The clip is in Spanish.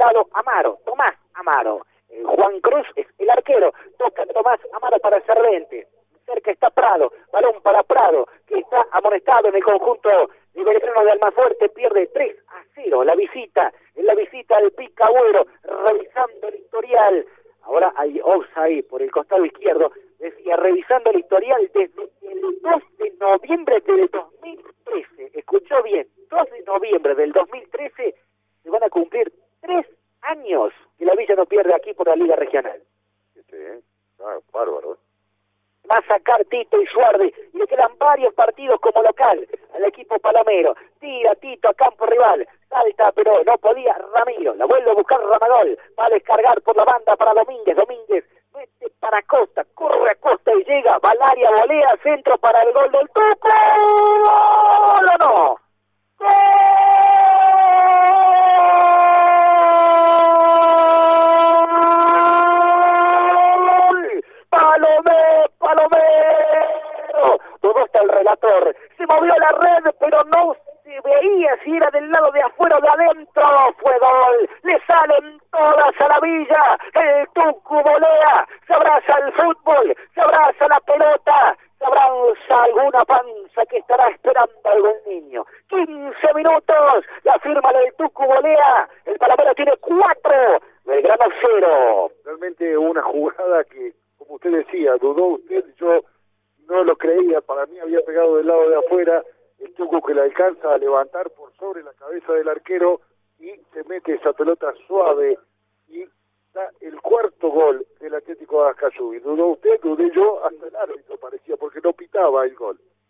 lado Amaro, Tomás Amaro. Juan Cruz es el arquero, toca Tomás Amaro para Servente. Cerca está Prado, balón para Prado, que está amonestado en el conjunto de Belgrano de Almafuerte, pierde 3-0 la visita, en la visita al Picagüero, revisando el historial. Ahora hay offside por el costado izquierdo, decía, revisando el historial desde el 2 de noviembre del 2013, escuchó bien, 2 de noviembre del 2013, se van a cumplir 3 años que la Villa no pierde aquí por la Liga Regional. Sí, bárbaro. Va a sacar Tito y Suardi, y le quedan varios partidos como local al equipo palomero. Tira Tito a campo rival, salta pero no podía Ramiro, la vuelve a buscar Ramagol, va a descargar por la banda para Domínguez, mete para Costa, corre a Costa y llega, Valaria volea, centro para el gol del Tuco, ¡gol o no! ¡Gol! Palomero, todo está el relator, se movió la red pero no se veía si era del lado de afuera o de adentro, fue gol, le salen todas a la Villa, el Tucu volea, se abraza el fútbol, se abraza la pelota, se abraza alguna panza que estará esperando algún niño. 15 minutos, la firma del Tucu volea, el Palomero tiene 4, Belgrano 0. Realmente una jugada que, como usted decía, dudó usted, yo no lo creía, para mí había pegado del lado de afuera, el Tucu que le alcanza a levantar por sobre la cabeza del arquero y se mete esa pelota suave y da el cuarto gol del Atlético de Ascayubi. Dudó usted, dudé yo, hasta el árbitro parecía, porque no pitaba el gol.